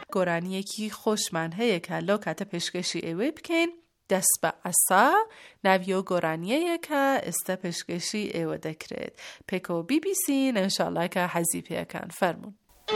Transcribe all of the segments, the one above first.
گرانی کی خوشمنه که لوکت پشکشی ایوی بکن دست به عصا نویو گرانیه که است پشکشی ایو دکرد. پکو بی بی سین انشالله که حزیپیه کن فرمون.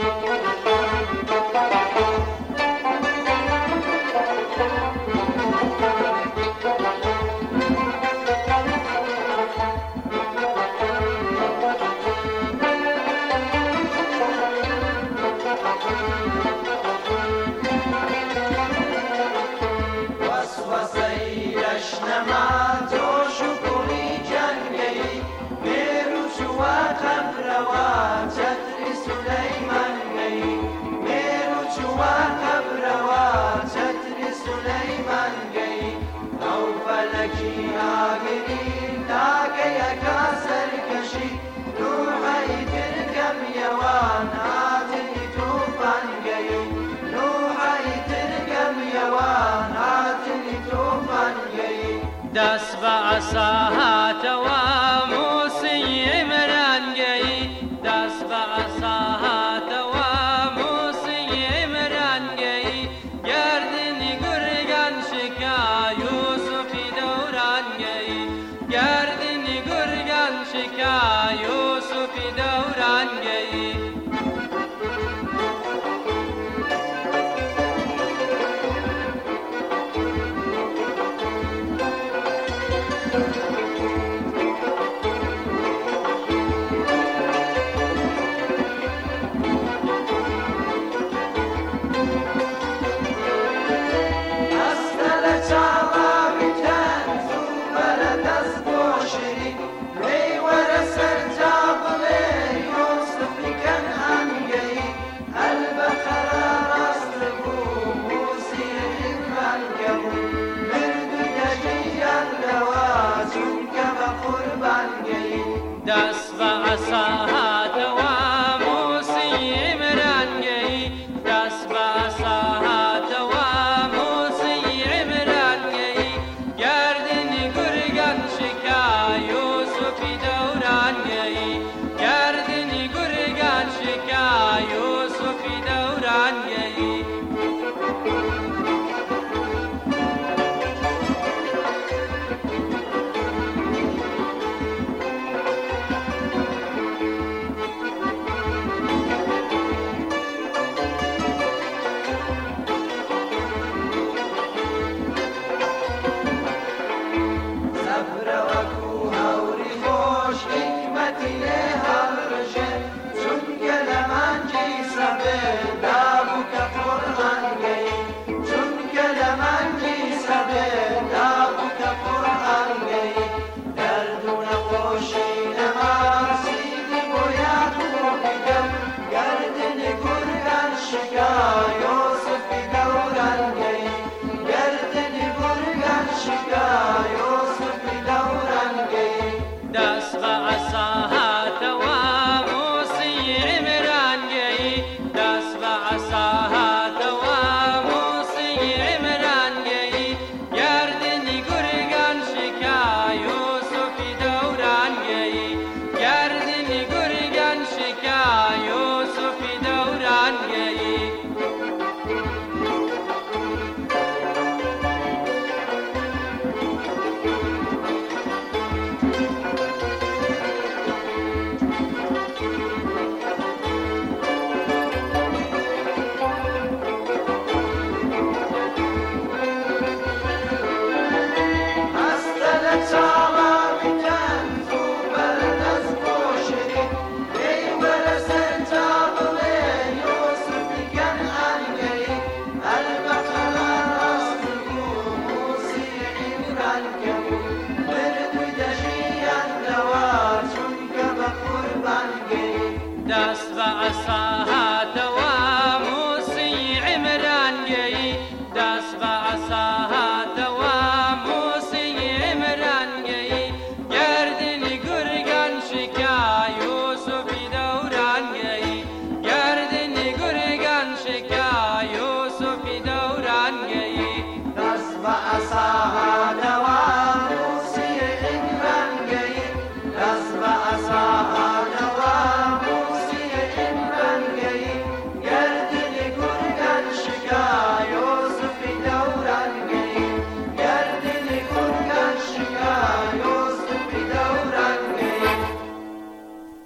دست به عصاهات و موسی مرنگی دست به عصاهات و موسی مرنگی گردنی گرگان شکا یوسفی دورانگی گردنی گرگان شکا یوسفی دورانگی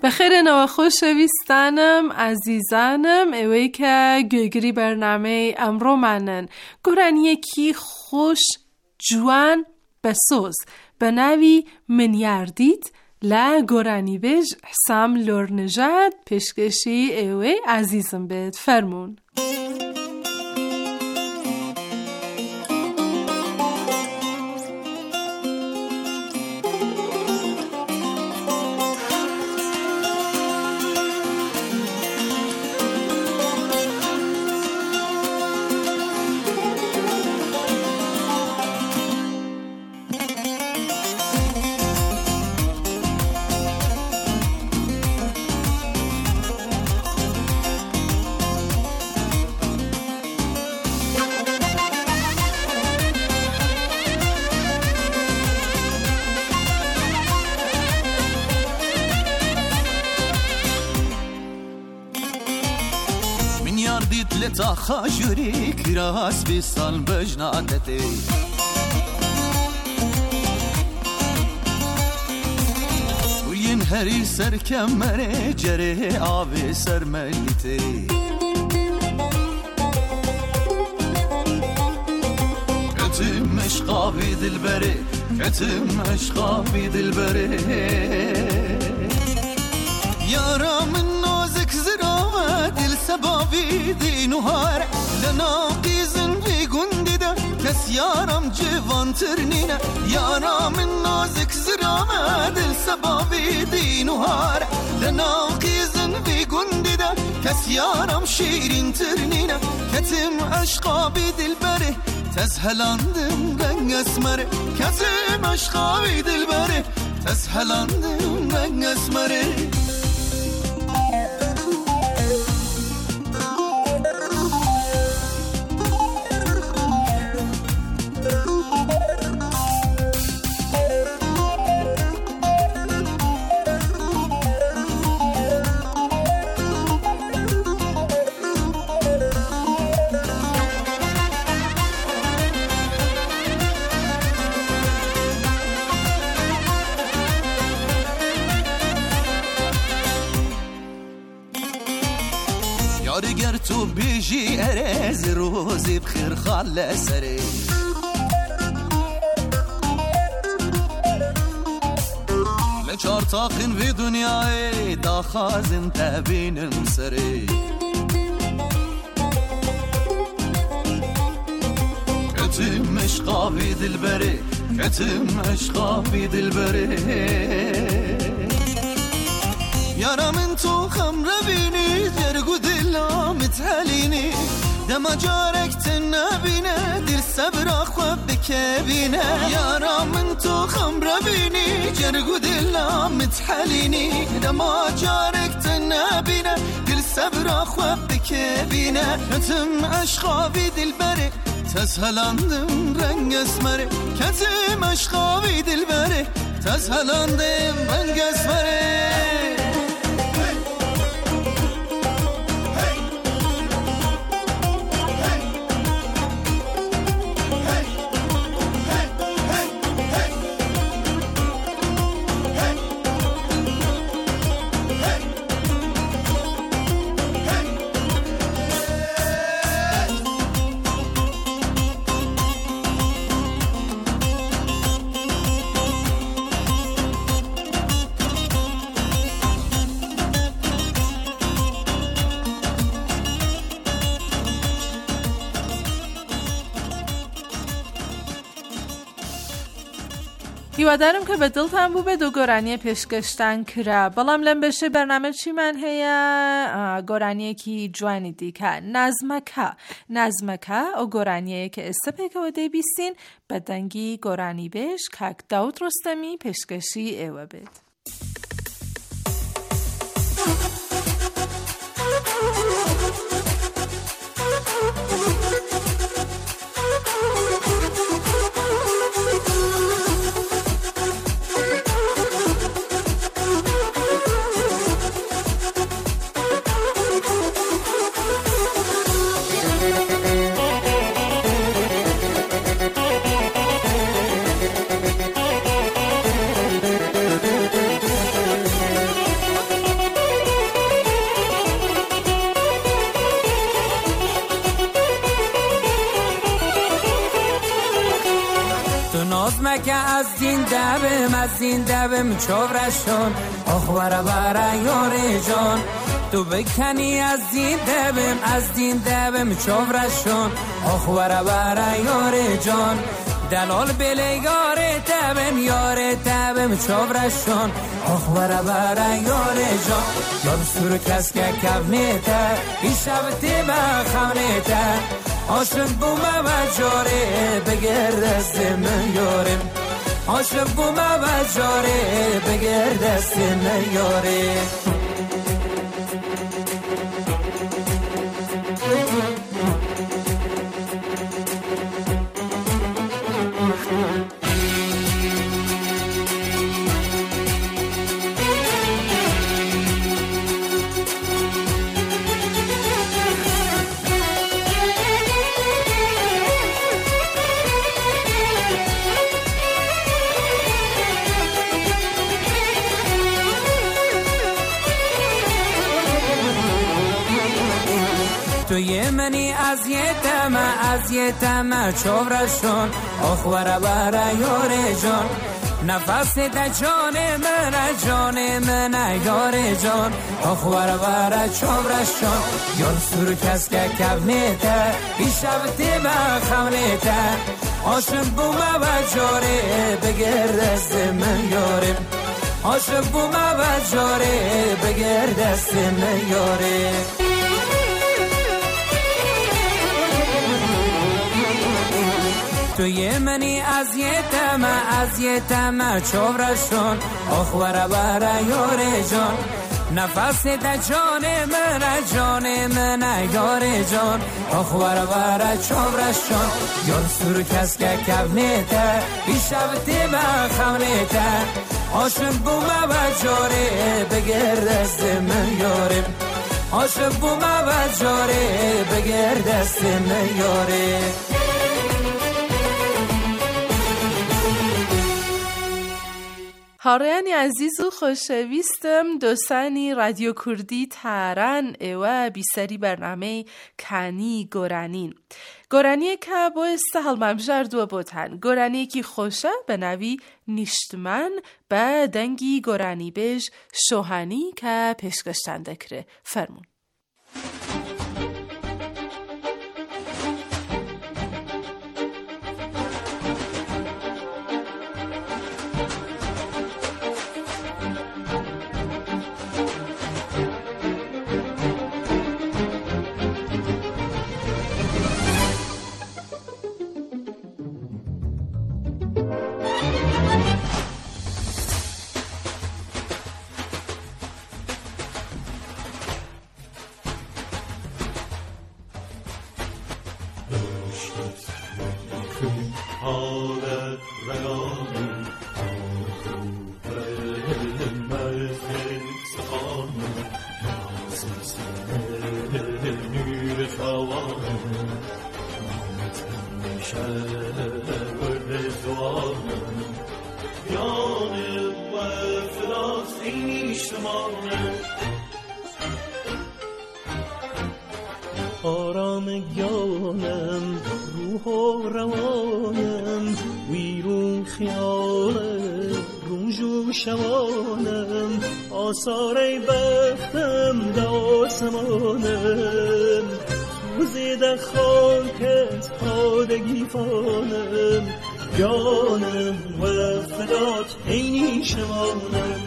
بخیر نوا خوشویستانم عزیزانم اوی که گوگری برنامه امرو منن گرن یکی خوش جوان بسوز به نوی من یاردید لا گرانی بیج حسام لورنجاد پیشکشی اوی عزیزم بید فرمون. لتا خاجوری کراس بی سال بجناتتی وین هری سر کمره جره آوی سر ملیتی کتم اشقابی دلبره کتم اشقابی دلبره یارا من نازک زرامه دل سبابی دینوهار لناقیزن وی گندی ده کس یارم جوان ترنینه یارا من نازک زرامه دل سبابی دینوهار لناقیزن وی گندی ده کس یارم شیرین ترنینه کتم اشقابی دل بره تزهلاندم رنگ اسمره کتم اشقابی دل بره تزهلاندم رنگ اسمره گر تو بیجی ارز روزی بخیر خاله سری لچار تاقین وی دنیای دا خازن تبینم سری کتم اشقابی دل بری کتم اشقابی دل بری یارا من تو خمره بینی جرگو دلا متحلینی دما جارک تنبینه دل صبر خواب بکبینه یارا من تو خمره بینی جرگو دلا متحلینی دما جارک تنبینه دل صبر خواب بکبینه کتم اشقابی دل بره تزهلاندم رنگ اسمره کتم اشقابی دل بره تزهلاندم رنگ اسمره هیوادارم که به دلتان بو به دو گرانی پشکشتن کرا بلام لم بشه برنامه چی من هیا گرانیه کی جوانی دی که نظمکه او گرانیه که استپه که وده بیستین بدنگی گرانی بش که داود رستمی پشکشی ایوه بید. که از دین دبم چورشون اخبار برای یاری جان تو بکنی از دین دبم چورشون اخبار برای یاری جان دلال بله یار تبم چورشون اخبار برای یاری جان یار سور کس که کبنیته این شب تیمه خونیته عاشق بومه و جاره بگرد دست من یارم عاشق بومه و جاره بگرد دست من یارم توی منی از یه تمه چورشون اخبار برای یار جان نفس ده جان من یار جان اخبار برای چورشون یار سور کس که کبنیته این شب تیمه خونیته عاشق بومه و جاره بگرد دست من یارم عاشق بومه و جاره بگرد دست من یارم توی منی از یه تمه چورشون اخبار برای یار جان نفس ده جان من یار جان اخبار برای چورشون یار سور کس که کبنیته این شب تیمه خونیته عاشق بومه و جاره بگرد دست من یارم عاشق بومه و جاره بگرد دست من یارم هاڕێیانی عزیز و خۆشەویستم دۆستانی رادیۆ کوردی تاران ئێوە بیسەری بەرنامەی کانی گۆرانین گۆرانیەکە بۆ ئێستا هەڵمابژاردووە بۆتان گۆرانیەکی خۆشە بە ناوی نیشتمان بە دەنگی گۆرانی بێژ شۆهانی کە پێشکەشتان دەکرێت فەرموون آرام گیانم روح و روانم ویرون خیال روز و شوانم آثار بختم در آسمانم توزیده خاکت پادگی فانم جانم و فدات عینی شمانم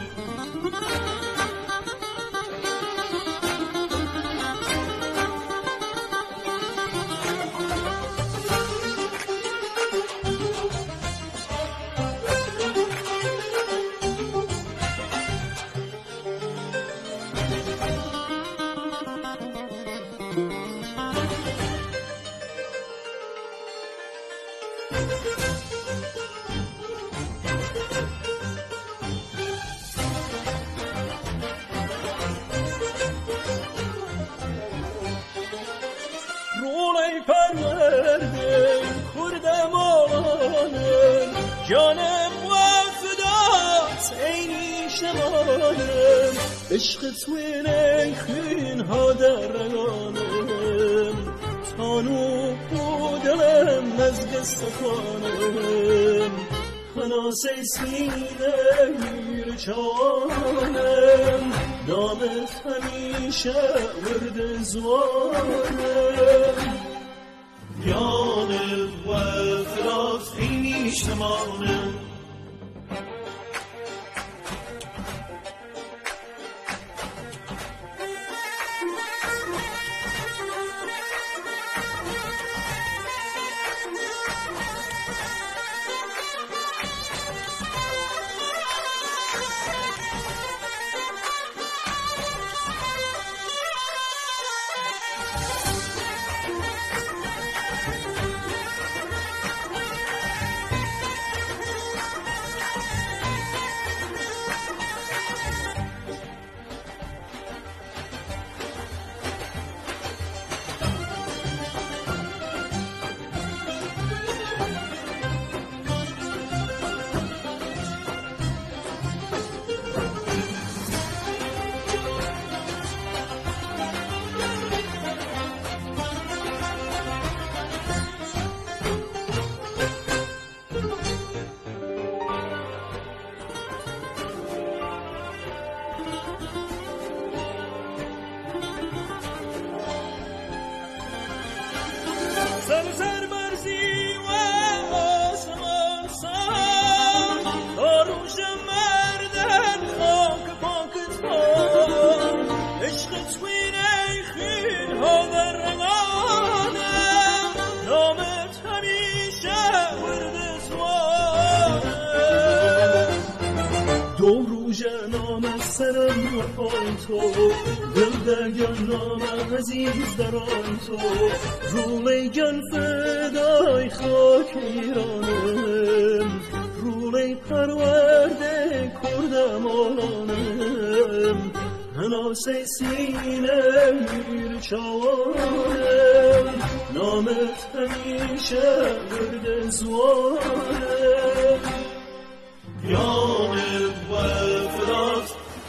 جانم و فدات عینی شمانم عشق توی نیخین ها در رگانم تانو بودلم از گستخانم هناس سینه میر چانم نامت همیشه ورد زوانم یادت و فراز خیش نمانم سر برزی و آسمان سان آروش مردن خاک پاکت کن عشق توین ایخین ها در رمانم نامت همیشه ورد زوانم دو روژ نام سرم و پای تو دل درگان نام عزیز در آن تو روی جان فدای خاک ایرانم روی پرورده کردم آنم هناس سینه میر چوانم نامت همیشه ورد زوانم یامت و فراز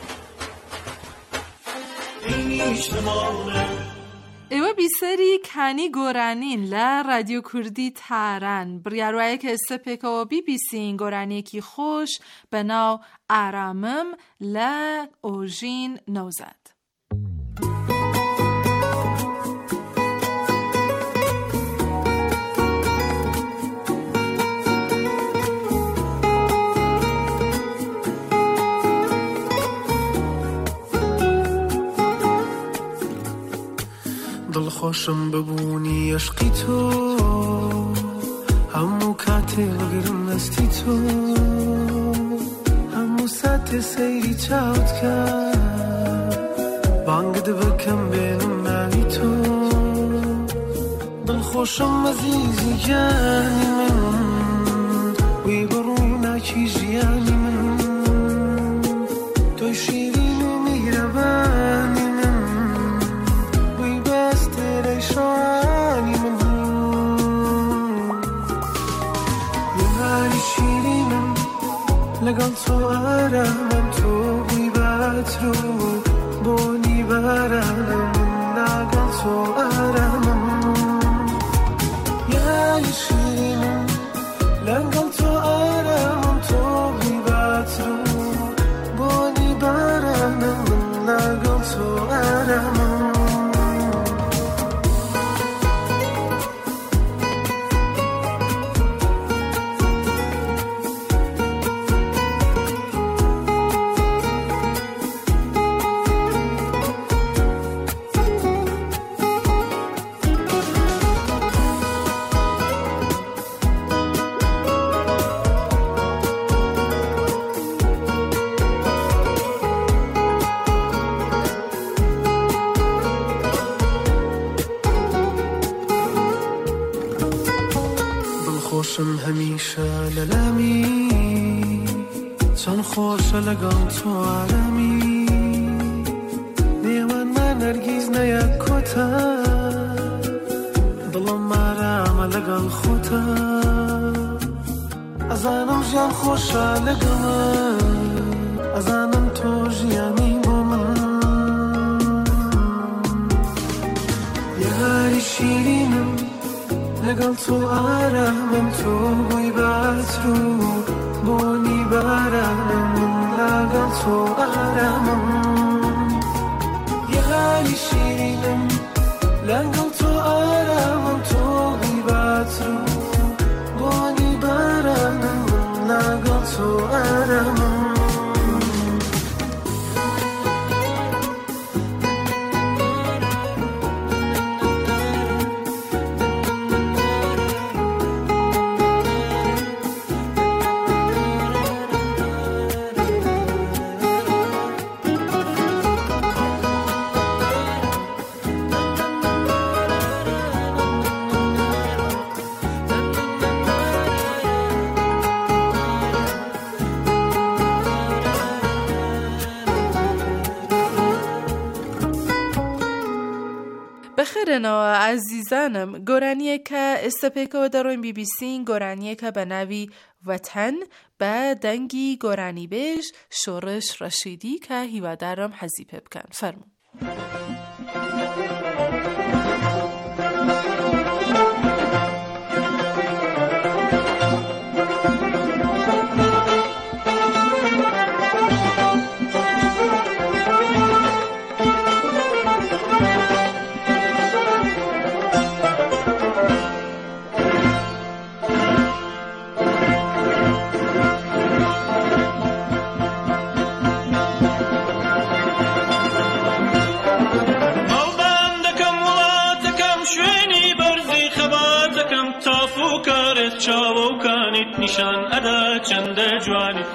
اینیش نمانم ایوه بیسری کنی گورانین ل رادیو کردی تارن بریاروی که استپیکا و بی بی سین گورانی کی خوش به ناو آرامم ل اوژین نوزد دل خوشم ببونی عشقی تو همو کاتی وگرم نستی تو همو ساعت سیری چاوت کرد بانگ ده بکم بینم ناوی تو دل خوشم عزیزی جانی من وی برونا کی جیانی من توی شیرین و میربانی شانی من یاری شیرینم لگل تو آرامم تو بیبت رو بونی بارانم لگل تو آرامم یاری شیرینم لگل تو آرامم تو بیبت رو بونی بارانم لگل تو آرامم خوشم همیشه للامی چون خوش لگل تو عالمی نیوان من نرگیز نیاد کتا دلم مرام لگل خوتا ازانم جان خوش لگل ازانم تو جیانی با من یاری شیرینم لگل تو آرامم تو بیبت رو بۆنی بارانم لەگەڵ تۆ ئارامم یاری شیرینم لەگەڵ تۆ ئارامم تۆ هیباتر بۆنی بارانم لەگەڵ تۆ ئارامم بخێرنەوە ئازیزانم گۆرانیەکە ئێستەپێکەوە دەڕۆین بیبیسین گۆرانیەکە بە ناوی وەتەن بە دەنگی گۆرانی بێژ شۆڕش ڕەشیدی کە هیوادارم حەزی پێ بکەن فەرموو. چاوەکانیت نیشان ئەدا چەندە جوانیت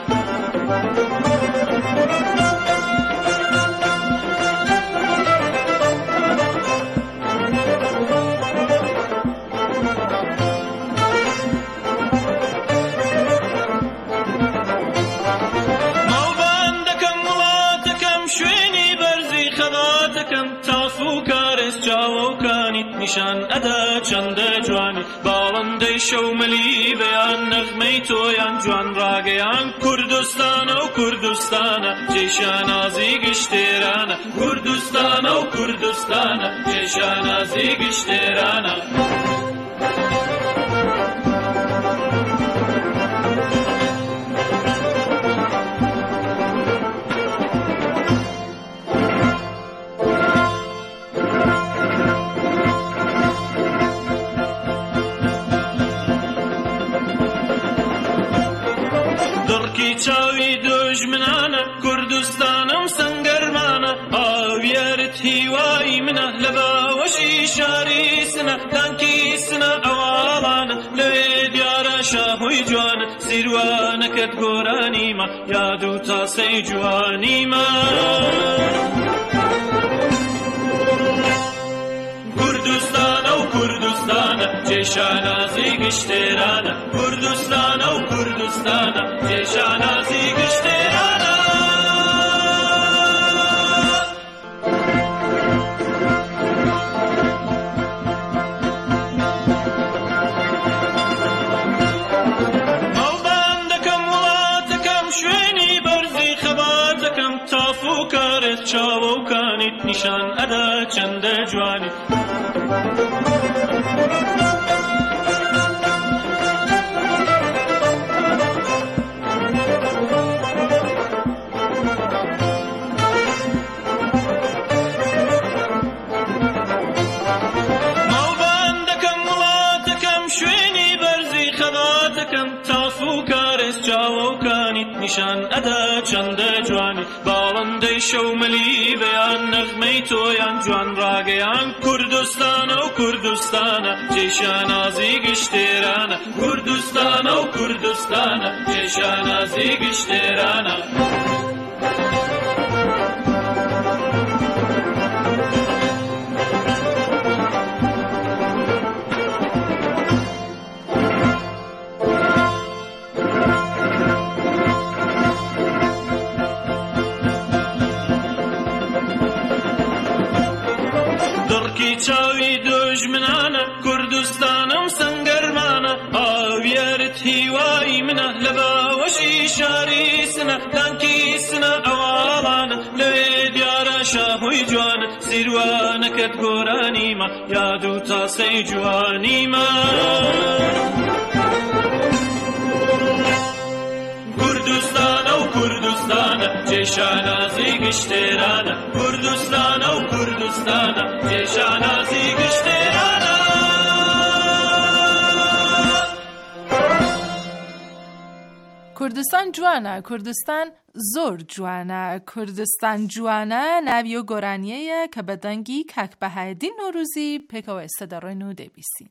ماڵبان دەکەم وڵاتەکەم شوێنی بەرزی خەباتەکەم تاف و کارێز چاوەکانیت نیشان ئەدا چەندە جوانیت باڵندەی شەومەلی بەیان نەغمەی تۆیان جوان ڕاگەیان کوردستانە و کوردستانە جێشانازی گشتێرانە کوردستانە و کوردستانە جێشانازی گشتێرانە چاوی دژمنانە کوردستانم سەنگەرمانە ئاویارت هیوای منە لە باوەشی شاری سنە دانکی سنە ئەواڵانە لەوێ دیارە شاهوی جوانە سیروانەکەت گۆرانیمە یاد و تاسەی جوانیمە کوردستانە و کوردستانە جێشانازی گشتێرانە کوردستانە و کوردستانە جێشانازی گشتێرانە ماڵبان دەکەم وڵاتەکەم شوێنی بەرزی خەباتەکەم تاف و کارێت چاوەکانیت نیشان ئەدا چەندە جوانیت نیشان ئەدا چەندە جوانی باڵندەی شەومەلی بەیان نەغمەی تۆیان جوان ڕاگەیان کوردستانە و کوردستانە جێشانازی گشتێرانە کوردستانە و کوردستانە جێشانازی گشتێرانە چاوی دژمنانە کوردستانم سەنگەرمانە ئاویارت هیوای منە لە باوەشی شاری سنە دانکی سنە ئەواڵانە لەوێ دیارە شاهوی جوانە سیروانەکەت گۆرانیمە یاد و تاسەی جوانیمە جشانازی گشترانا کردستانا و کردستانا جشانازی گشترانا کردستان جوانه، کردستان زور جوانه، کردستان جوانه نویو گرانیه که بدنگی کک به هدین نوروزی پکا و استدارای نو دبیسین.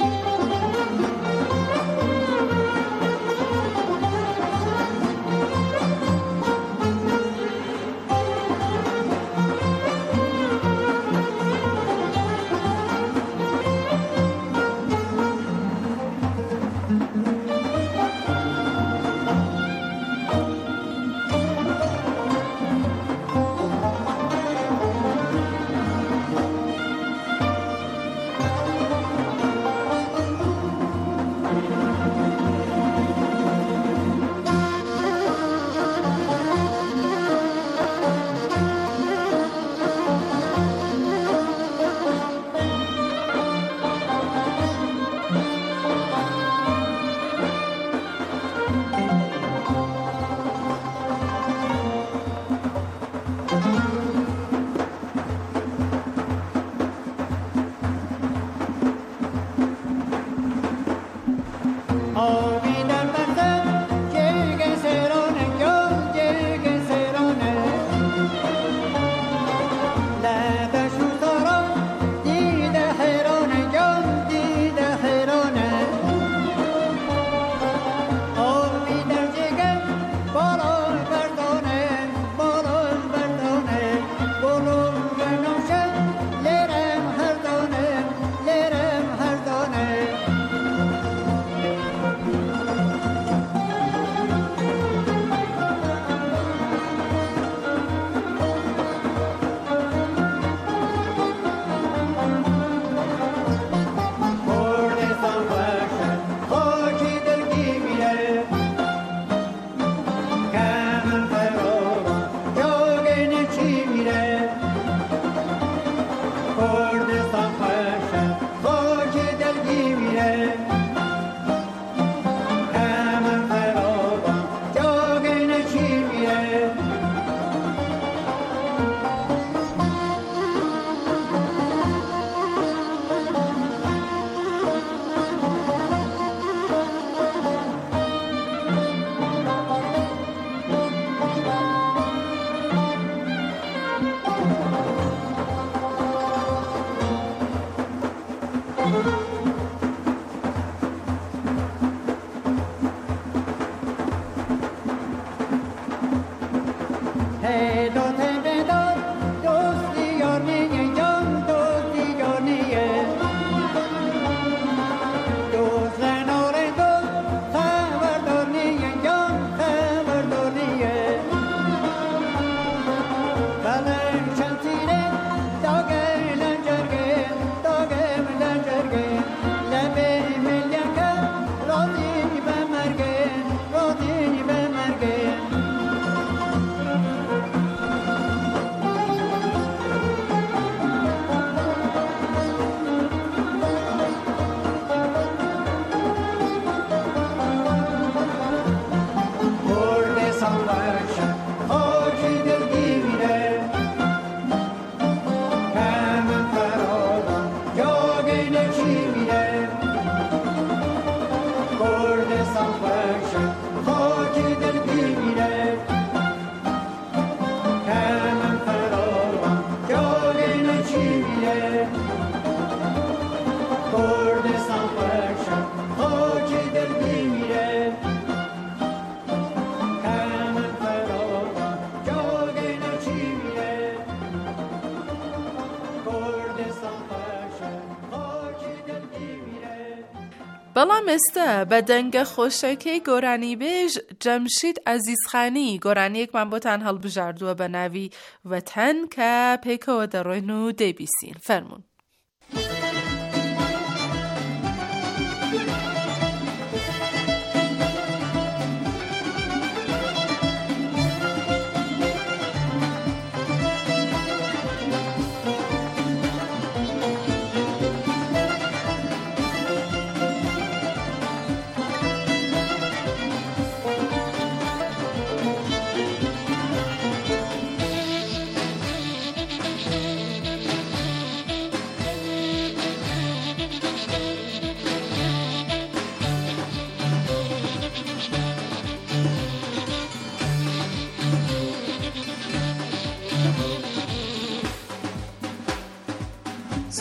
بەڵام ئێستا بە دەنگە خۆشەکەی گۆرانی بێژ جەمشید عەزیزخانی گۆرانیەکمان بۆتان هەڵبژاردووە بە ناوی وەتەن کە پێکەوە دەڕۆین و دەیبیسین. فەرموون.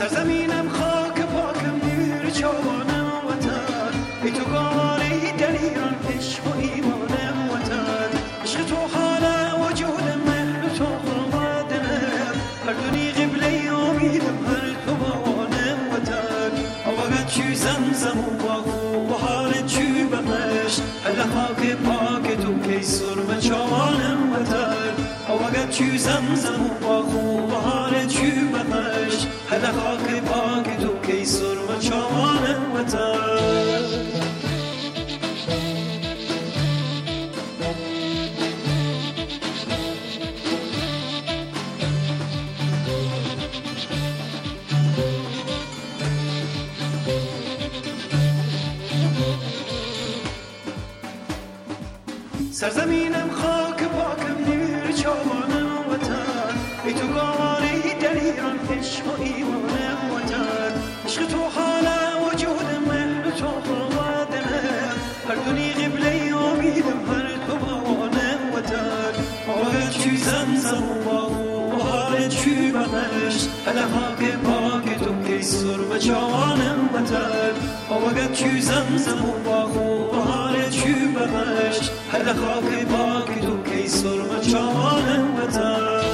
سرزمینم خاک پاکم دیر چوانم وطن ای تو گاری در ایران عشق و ایمانم وطن عشق تو حال وجودم مهر تو خرمادنم هر دنی قبله امیدم هر تو بوانم وطن آوگت چی زمزم و باغو و حال چی بمش هل خاک پاک تو کی سرم چوانم وطن آوگت چی زمزم و باغو و حال چی بمش هل خاک پاک تو کی سرم چوانم وطن سرزمینم خاک پاکم دیر چوانم وطن ای تو گاری در ایران عشق و ایمانم وطن عشق تو حال وجودم مهر تو خرمادنم هر دنی قبله امیدم هر تو بوانم وطن آوگت چی زمزم و باغو و حال چی بمش هل خاک پاک تو کی سرم چوانم وطن آوگت چی زمزم و باغو و حال چی بمش هل خاک پاک تو کی سرم چوانم وطن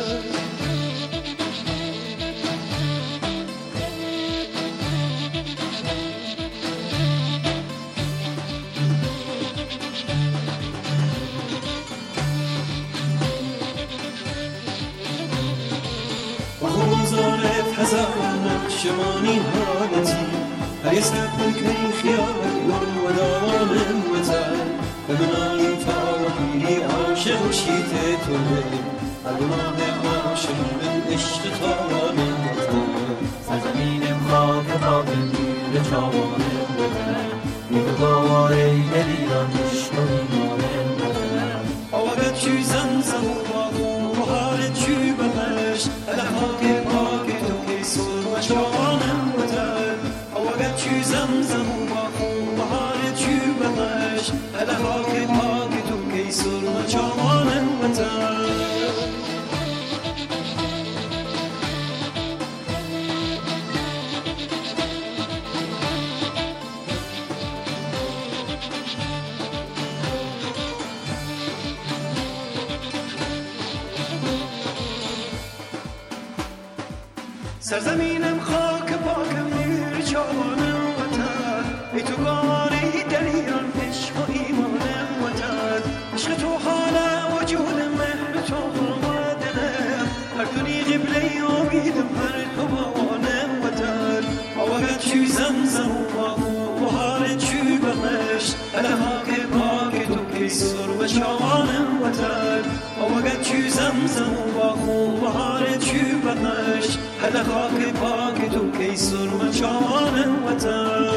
زارت هزارم شمانی حالتی هریست بکنی خیال و دوانم وطن به منایی فاقیری عاشق و شیط تو هرگناه عاشق من عشق توانم وطن سرزمینم خاک پاکم دیر چوانم وطن میگواری دلیران عشق و ایمانم وطن آوگت چی زمزم و باغو و حال چی بمش هل خاک پاک تو کی سرم چوانم وطن آوگت چی زمزم و باغو و حال چی بمش هل خاک پاک تو کی سرم چوانم وطن سرزمینم خاک پاکم دیر چوانم وطن ای تو گاری در ایران عشق و ایمانم وطن عشق تو حال وجودم مهر تو خرمادنم هر دنی قبله امیدم هر تو بوانم وطن آوگت چی زمزم و باغو و حال چی بمش هل خاک پاک تو کی سرم چوانم وطن آوگت چی زمزم و باغو و حال چی بمش هل خاک پاک تو کی سرم چوانم وطن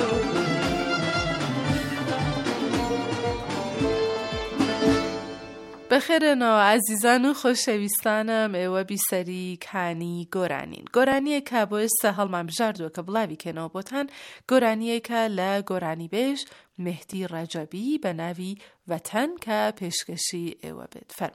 بخیرنا عزیزان و خوشویستانم ایوه بیسری کانی گورانین گورانیه که باید سهل من بجردو که بلاوی که نابوتن گورانیه که لگورانی بیش مهدی رجبی به نوی وطن که پیشکشی ایوه بید فرم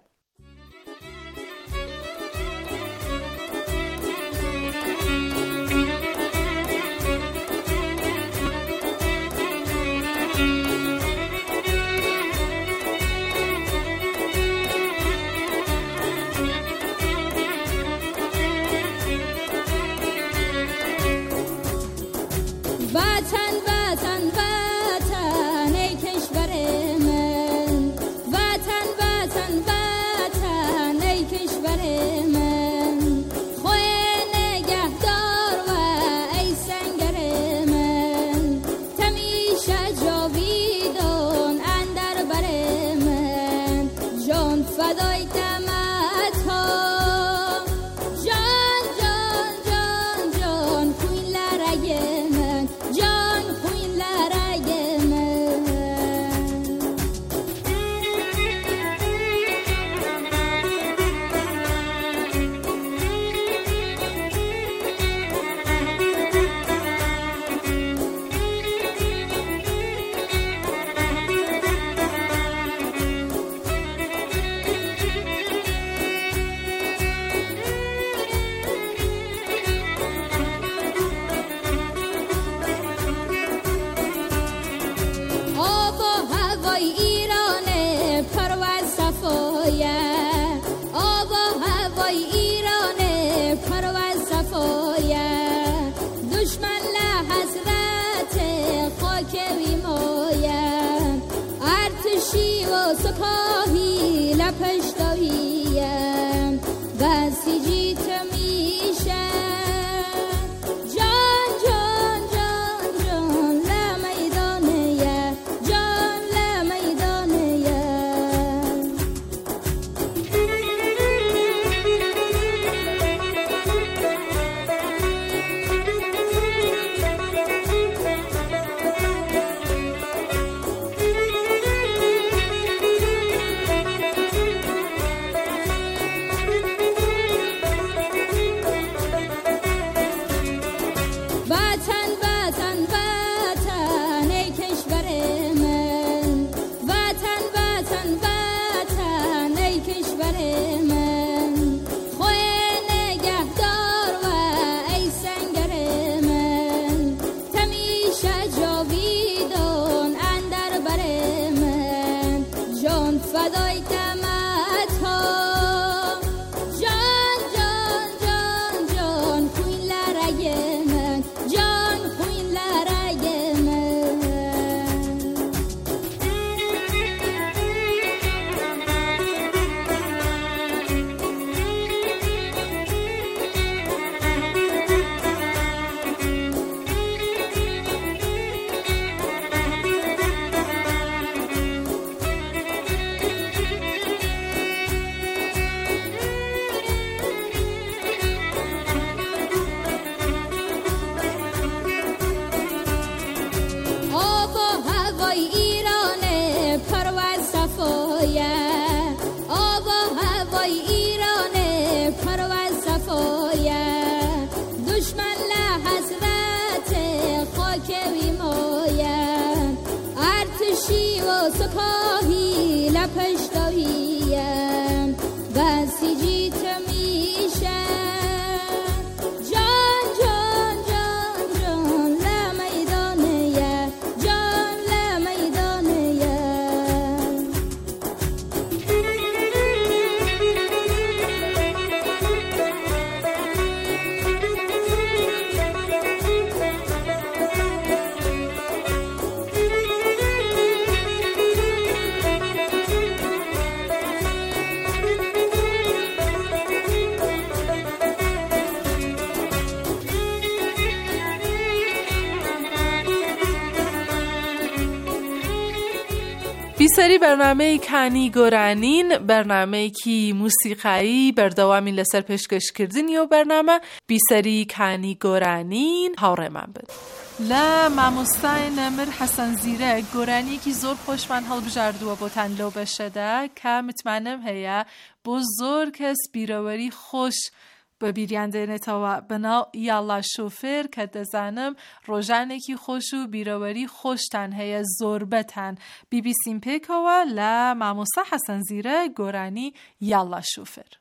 وطن وطن وطن ای کشور من وطن وطن وطن ای کشور من خواه نگهدار و ای سنگر من تمیشه جاویدان اندر بر من جان فدای دمت ها جان جان جان جان کوین لرگ من جان سکاهی لپش داریم بسی جیت میشه جان جان جان جان لمیدانه جان لمیدانه وطن وطن وطن ای کشور من وطن وطن وطن ای کشور من خوی نگهدار و ای سنگر من تمیشه جاویدان اندر بر من جان فدای دمت ها جان جان جان جان خوین لرگ من جان خوین لرگ من آب و هوای ایران پرواز صفایه آب و هوای ایران پرواز صفایه دشمن لحسرت خاک بیمایه ارتشی و سپاهی لپش داریم بسی جیت میشه جان جان جان جان لمیدانه جان لمیدانه بیسری برنامه کنی گۆرانین برنامەیەکی موسیقایی بەردەوامی لەسەر پێشکەشکردنی و برنامە بیسەری کانی گۆرانین هاوڕێمان بن لە مامۆستای نەمر حەسەن زیرەک گۆرانیەکی زۆر خۆشمان هەڵبژاردووە بۆتان لەو بەشەدا کە متمانەم هەیە بۆ زۆر کەس بیرەوەری خۆش بە بیریان دێنێتەوە بەناو یاڵا شۆفێر کە دەزانم ڕۆژانێکی خۆش و بیرەوەری خۆشتان هەیە زۆربەتان بیبیسیم پێکەوە لە مامۆستا حەسەن زیرەک گۆرانی یاڵا شۆفێر.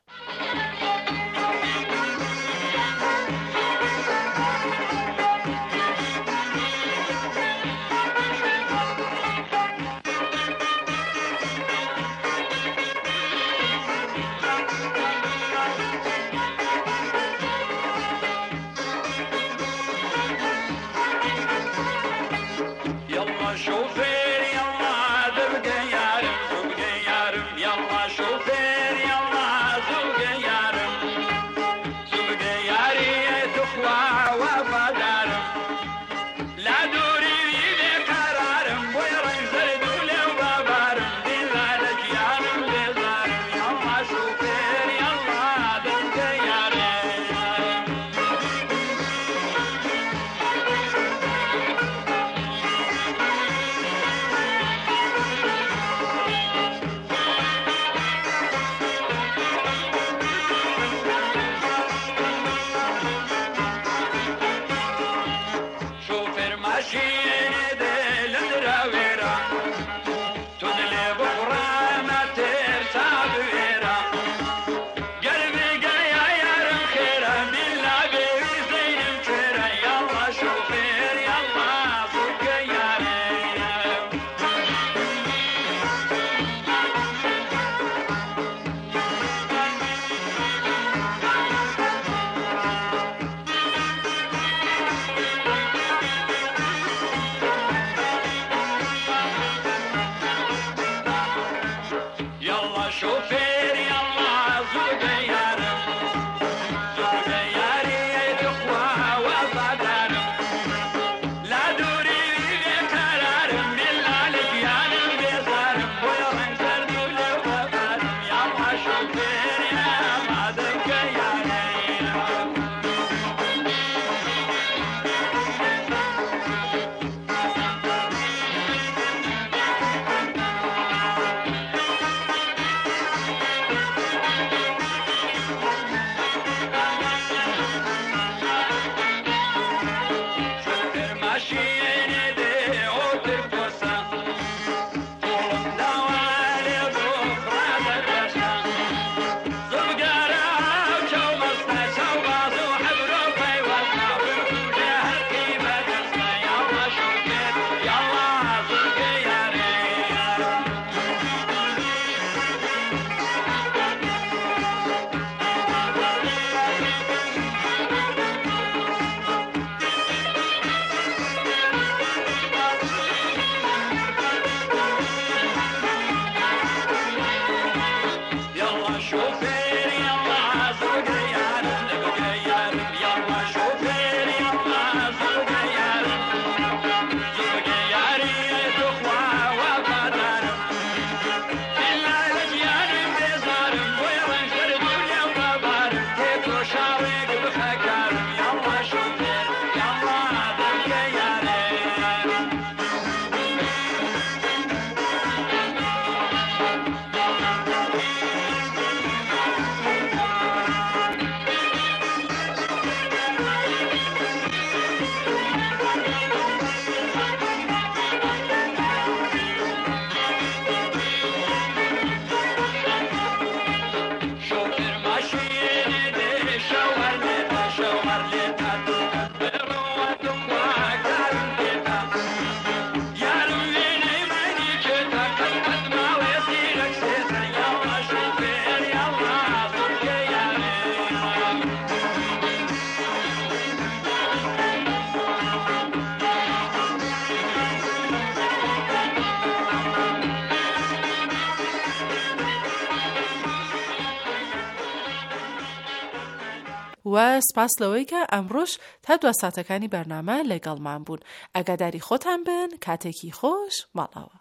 و سپاس لەوەی کە ئەمڕۆژ تا 2 ساتەکانی بەرنامە لەگەڵمان بوون. ئەگەداری خۆتان بن، کاتێکی خۆش ماڵەوە.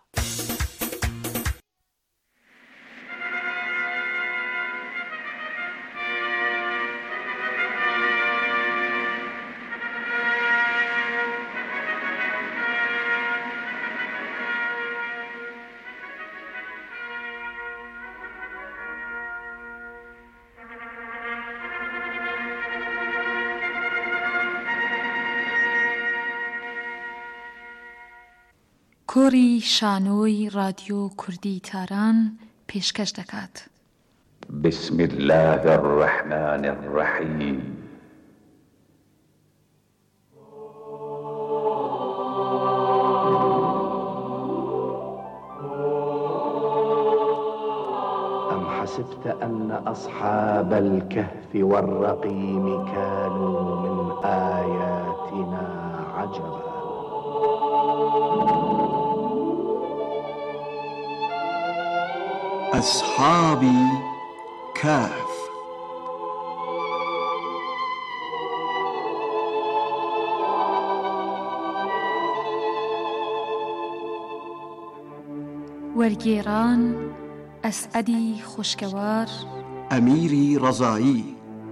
کۆری شانۆی رادیۆ کوردی تاران پێشکەش دەکات. بسم الله الرحمن الرحیم. أم حسبت أن أصحاب الكهف والرقيم كانوا من آياتنا عجبا. أصحابي كهف. وەرگێڕان ئەسعەدی خوشکەوار، ئەمیری ڕەزایی.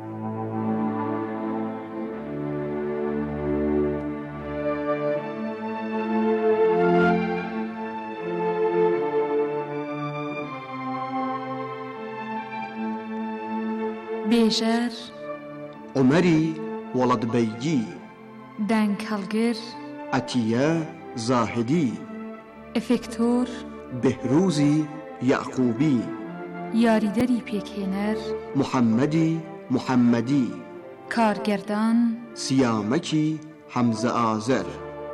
بێژەر عومەری وەڵەدبەیگی، دەنگ هەڵگر ئەتیە زاهدی، ئەفێکتۆر بهروزی یعقوبی، یاریدەری پێکهێنەر محەممەدی محەممەدی، کارگەردان سیامەکی حەمزە ئازەر.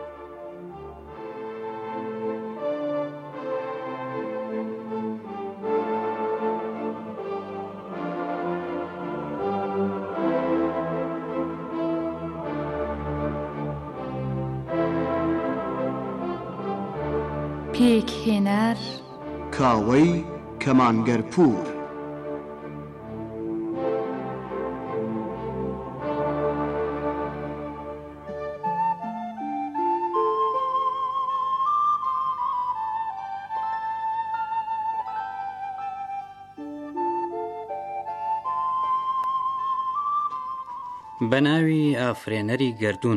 پێکهێنەر کاوەی کەمانگەرپوور. بەناوی ئافرێنەری گەردوون.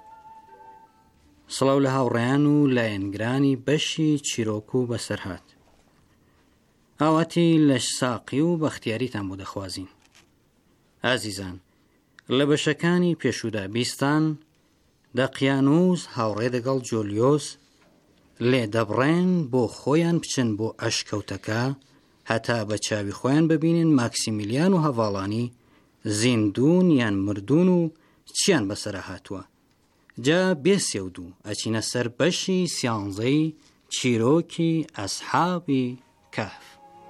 سڵاو لە هاوڕێیان و لایەنگرانی بەشی چیرۆک و بەسەرهات. ئاواتی لە ساقی و بەختیاریتان بۆ دەخوازین. ئازیزان، لە بەشەکانی پێشودا بیستان دەقیانوس هاوڕێ دەگەڵ جۆلیۆس لێ دەبڕێن بۆ خۆیان بچن بۆ ئەشکەوتەکە هەتا بە چاوی خۆیان ببینن ماکسیمیلیان و هەڤاڵانی زیندون یان مردون و چیان بەسەرە هاتووە. جا بێسێود و ئەچینە سەر بەشی سیانزەی چیرۆکی ئەسحابی کەهف.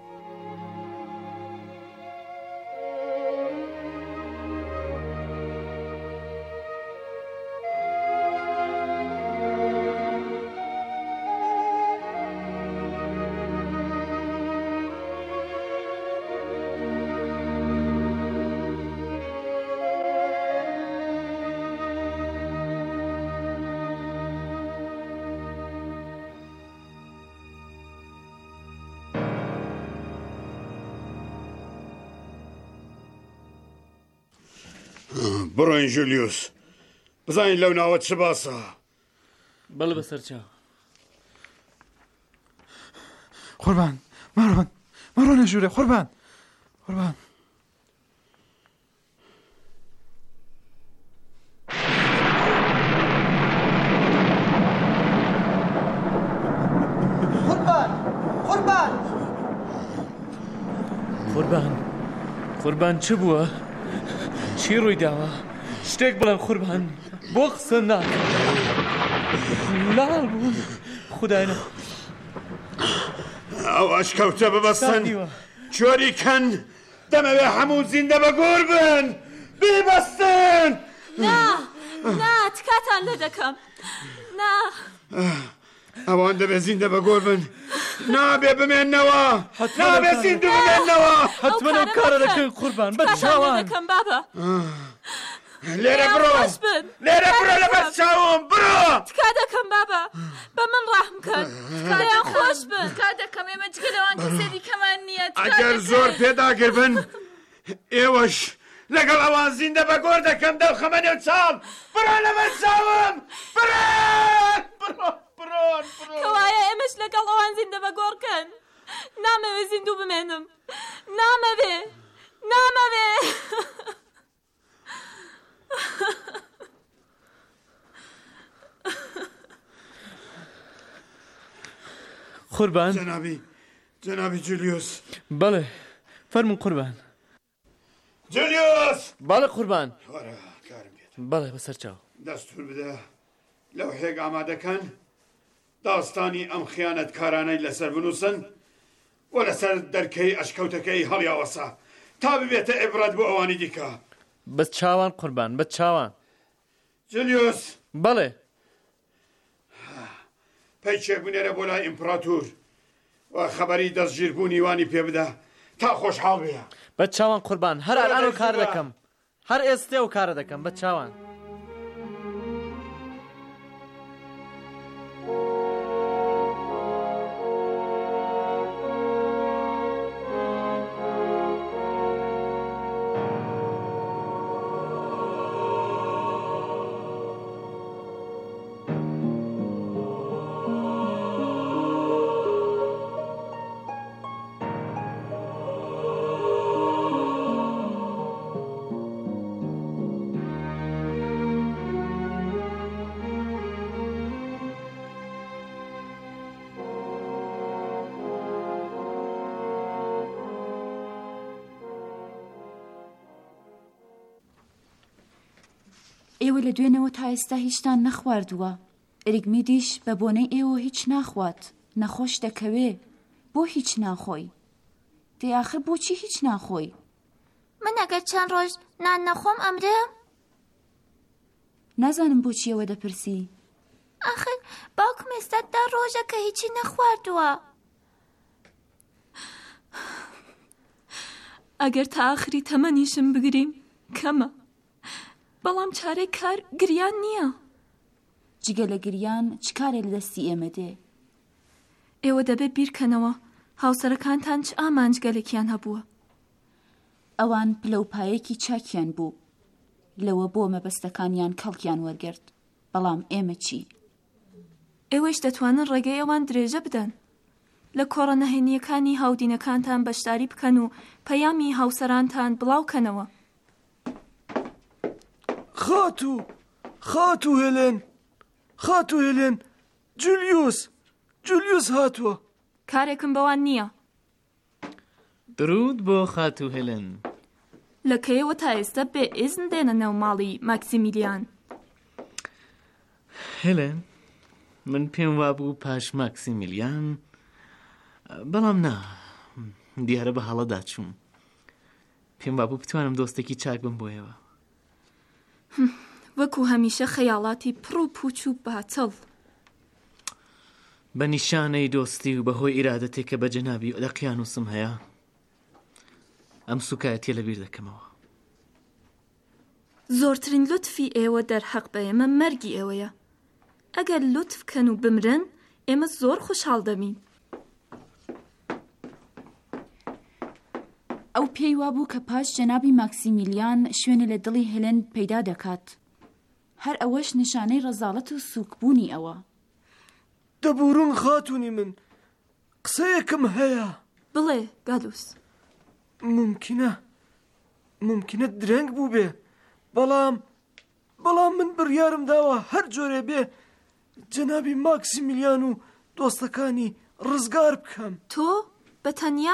بڕۆین جولیوس بزانین لەو ناوە چ باسە. بەڵێ بەسەرچاو. قوربان مەڕۆ نەژوورێ قوربان. قوربان چ بووە؟ چی ڕووی داوە؟ شتێک بڵێن قوربان، بۆ قسە ناکەم. لاڵ بووم خودایە. ئەو ئەشکەوتە ببەستن چۆری کەن، دەمەوێ هەموو زیندە بە گۆر بن ببەستن. نا تکاتان لە دەکەم. ئەوان دەبێ زیندە بە گۆر بن، نابێ بمێننەوە، نابێ زیندە بمێننەوە. حتمەن ئەو کارە دەکەن قوربان بە چاوان. لێرە بڕۆ لە بەر چاوم بڕۆ. تکا دەکەم بابا، بە من ڕاحم کەن، تکایان خۆش بن. تکا دەکەم ئێمە جگە لەوان کەسێکی کەمان نییە. ئەگەر زۆر پێداگر بن ئێوەش لەگەڵ ئەوان زیندە بە گۆر دەکەم دەوخەمە نێو چاڵ. بڕۆ لە بەر چاوم بڕۆ. کەوایە ئێمەش لەگەڵ ئەوان زیندە بە گۆڕکەن. نامەوێ زیندوو بمێنم، نامەوێ. قوربان. جەنابی جولیوس. بەڵێ فەرمون قوربان. جولیوس. بەڵێ قوربان. کارم بێت. بەڵێ بەسەرچاو. دەستور بدە لەو هێگ ئامادەکەن داستانی ئەم خیانەت کارانەی لەسەر بنووسن و لەسەر دەرکەی ئەشکەوتەکەی هەڵیاوەسا تا ببێتە عیبرەت بۆ ئەوانی دیکە. بە چاوان قوربان، بە چاوان. جولیوس. بەڵێ. پەیچێک بنێرە بۆ لای ئیمپراتور و خەبەری دەستگیربوونی وانی پێ بدە تا خۆشحاڵ بێ. بە چاوان قوربان، هەر ئەلان و کار دەکەم، هەر ئێستێ و کارە دەکەم بە چاوان. ئێوە لە دوێنەوە تا ئێستا هیچتان نەخواردووە. ئەریگمیدیش بە بۆنەی ئێوە هیچ ناخوات، نەخۆش دەکەوێ. بۆ هیچ ناخۆی؟ دەیاخر بۆچی هیچ ناخۆی؟ من ئەگەر چەند ڕۆژ نان نەخۆم ئەمرم؟ نازانم بۆچی ئەوە دەپرسی. ئاخر باوکم ئێستا 10 ڕۆژە کە هیچی نەخواردووە. ئەگەر تا ئاخری تەمەنیشم بگریم کەمە، بەڵام چارەی کار گریان نییە. جگە لە گریان چ کارێ لە دەستی ئێمە دێ؟ ئێوە دەبێت بیرکەنەوە هاوسەرەکانتان چ ئامانجگەلێکیان هەبووە. ئەوان پلەپایەکی چاکیان بوو، لەوە بۆ مەبەستەکانیان کەڵکیان وەرگرت. بەڵام ئێمە چی؟ ئێوەش دەتوانن ڕێگەی ئەوان درێژە بدەن، لە کۆڕە نەهێنیەکانی هاودینەکانتان بەشداری بکەن و پەیامی هاوسەرانتان بڵاوکەنەوە. خاتوو خاتو هێلێن جولیوس هاتووە. کارێکم بەوان نییە. درود بۆ خاتو هێلن. لە کەیەوە تا ئێستا بێ ئیزن دێنە ناو ماڵی ماکسیمیلیان. هێلن، من پێم وابوو پاش ماکسیمیلیان، بەڵام نا، دیارە بە هەڵەدا چووم. پێم وابوو بتوانم دۆستێکی چاک بم بۆیەوە. وەکو هەمیشە خەیاڵاتی پڕ و پوچ و باچەڵ. بە نیشانەی دۆستی و بەهۆی ئیرادەتێک کە بە جەنابی ئۆدەقیانوسم هەیە، ئەم سوکایەتیە لەبیر دەکەمەوە. زۆرترین لوتفی ئێوە دەرحەق بە ئێمە مەرگی ئێوەیە. ئەگەر لوتف کەن و بمرن، ئێمە زۆر خۆشحاڵ دەبین. ئەو پێی وابوو کە پاش جەنابی ماکسیمیلیان شوێنە لە دڵی هێلن پەیدا دەکات. هەر ئەوەش نیشانەی ڕەزاڵەت و سووکبوونی ئەوە. دەبورن خاتونی من، قسەیەکم هەیە. بڵێ گالوس. ممکنە درەنگ بوو بێ، بەڵام من بڕیارم داوە هەر جۆرێ بێ جەنابی ماکسیمیلیان و دۆستەکانی ڕزگار بکەم. تۆ بەتەنیا؟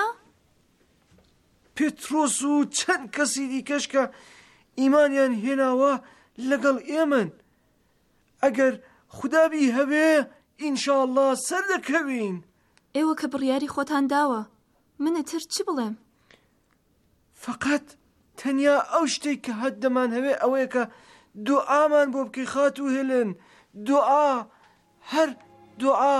پێترۆس و چەند کەسی دیکەش کە ئیمانیان هێناوە لەگەڵ ئێمن. ئەگەر خودابی هەبێ ئینشاءالله سەردەکەوین. ئێوە کە بڕیاری خۆتان داوە، منەتر چی بڵێم؟ فقط تەنیا ئەو شتێک کە هەدەمان هەوێ ئەوەیە کە دوعامان بۆ بکەی خاتو هێلن. دوعا، هەر دوعا.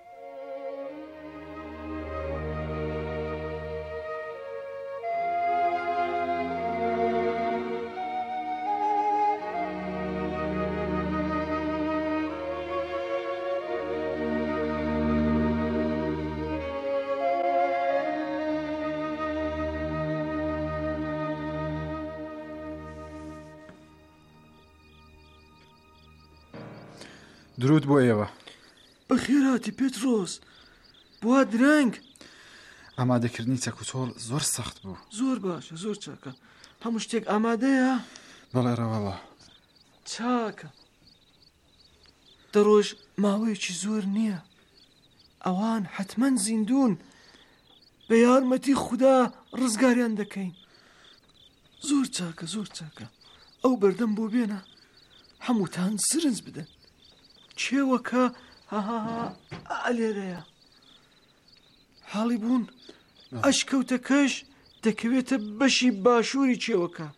درود بۆ ئێوە. بەخێراتی پێترۆس، بوا درەنگ. ئامادەکردنی چەک و چۆڵ زۆر سەخت بوو. زۆر باشە، زۆر چاکە. هەموو شتێک ئامادەیە؟ بەڵێ ڕەوەڵە. چاکە. دەڕۆژ ماوەیەکی زۆر نییە. ئەوان حتمەن زیندون. بە یارمەتی خوددا ڕزگاریان دەکەین. زۆر چاکە، زۆر چاکە. ئەو بەردەم بۆ بێنە، هەمووتان سرنج بدەن. چێوەکە ئەلێرەیە. حاڵی بوون، ئەشکەوتەکەش دەکەوێتە بەشی باشووری چێوەکە.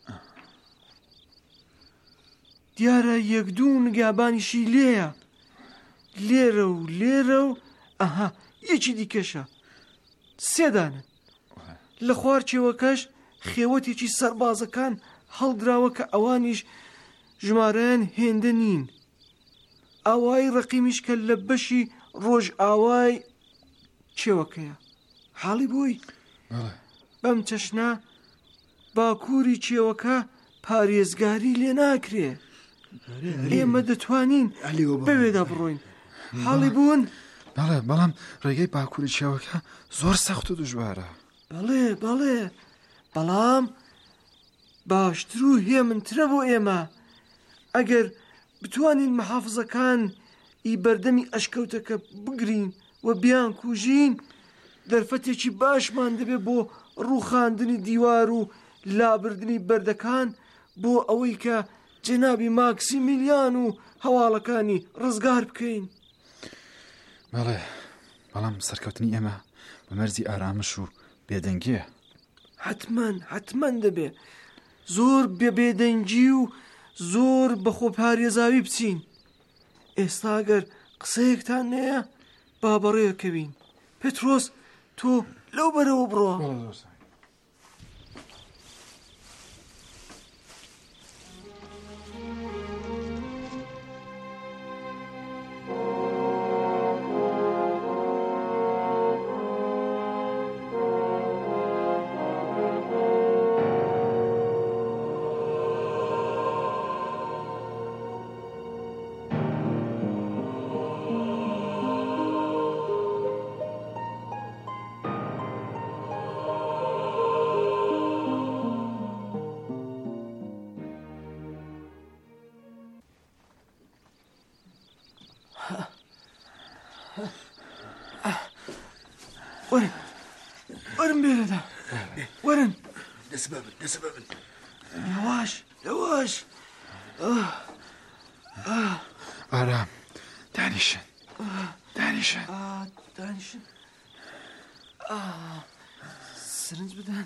دیارە یەکدوو نگابانیشی لێیە، لێرە و یەکی دیکەشە. سێدانن. لە خوار چێوەکەش خێوەتێکی سەربازەکان هەڵدراوە کە ئەوانیش ژمارەیان هێندە نین. ئاوای ڕقیمیش کە لە بەشی ڕۆژ ئاوای چێوەکەیە. حاڵی بووی؟ بەم چەشنە باکووری چێوەکە پارێزگاری لێ ناکرێ. ئێمە دەتوانین بەوێدا بڕۆین. حاڵی بوون؟ بەڵێ، بەڵام ڕێگەی باکووری چێوەکە زۆر سەخت و دژوارە. بەڵێ، بەڵام باشتر و هێمنترە بۆ ئێمە ئەگەر بتوانین محافزەکان بەردەمی ئەشکەوتەکە بگرین و بیان کوژین. دەرفەتێکی باشمان دەبێت بۆ ڕووخاندنی دیوار و لابردنی بەردەکان بۆ ئەوەی کە جەنابی ماکسیمیلیان و هەواڵەکانی ڕزگار بکەین. بەڵێ، بەڵام سەرکەوتنی ئێمە بە مەرزی ئارامش و بێدەنگیە. حتمەن دەبێ زۆر بێدەنگی و زۆر بە خۆپارێزاوی بچین. ئێستا ئەگەر قسەیەکتان نەیە با بەڕێوەکەوین. پێترۆس، تۆ لەو بەرەوە بڕۆ. وەرن بێرەدا وەرن دەسە ببن یەواش ئارام دانیشن سرنج بدەن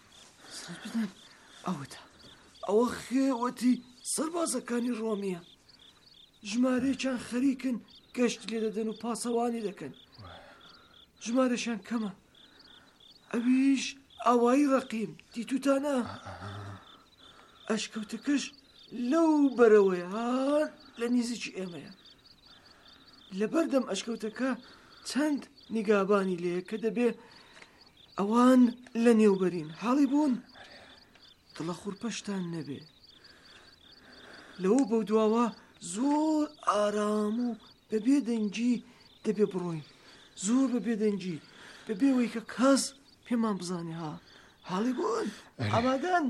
ئەوە خێوەتی سەربازەکانی ڕۆمیە ژمارەیەکیان خەریکن گەشت لێ دەدەن و پاسەوانی دەکەن ژمارەشان کەمە ئەویش ئاوایی ڕەقیم دیتوتانە ئەشکەوتەکەش لەو بەرەوەی هات لە نزیکی ئێمەیە لەبەردەم ئەشکەوتەکە چەند نیگابانی لێ کە دەبێ ئەوان لە نێوبەرین حاڵی بوون دڵە خوورپەشتان نەبێ لەوە بەو دواوە زۆر ئارام و بەبێ دەنگی دەبێ بڕۆین زۆر بەبێ دەنگی بەبێەوەی کە کەس پێمان بزانێ ها حاڵی بوون ئامادەن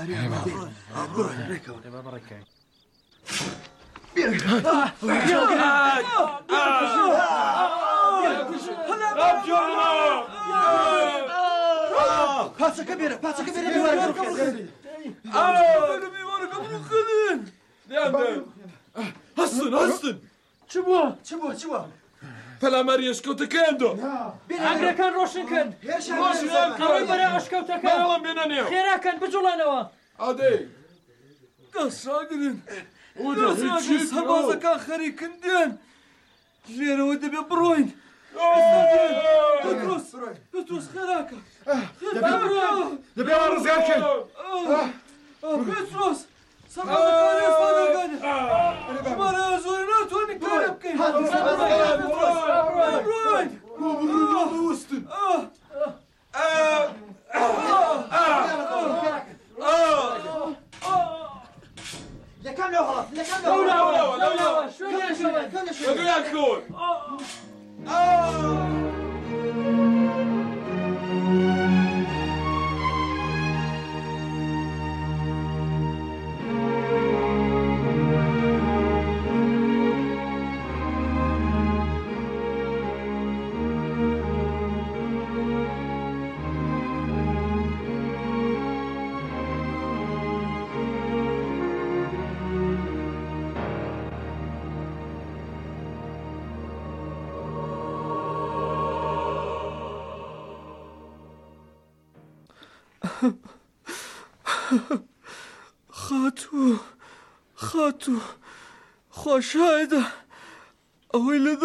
پاسەکە بێرە هەستن چ بووە پەلاماری ئەشکەوتەکەیان دۆ ئاگرەکان ڕۆشن کرد ئەوەی بەرە ئەشکەوتەکە خێراکەن بجوڵانەوە ئادەی دەسراگرن سەربازەکان خەریکن دێن لێرەوە دەبێ بڕۆین پێترۆس خێراکە دەبێ ڕزگارکەن پێترۆس سەربازەکان ئێسپانەکانە ژمارە زۆر ناتوانین کارە بکەین لەکەم لەو هەڵات خاتوو خۆشایدە ئەوەی لە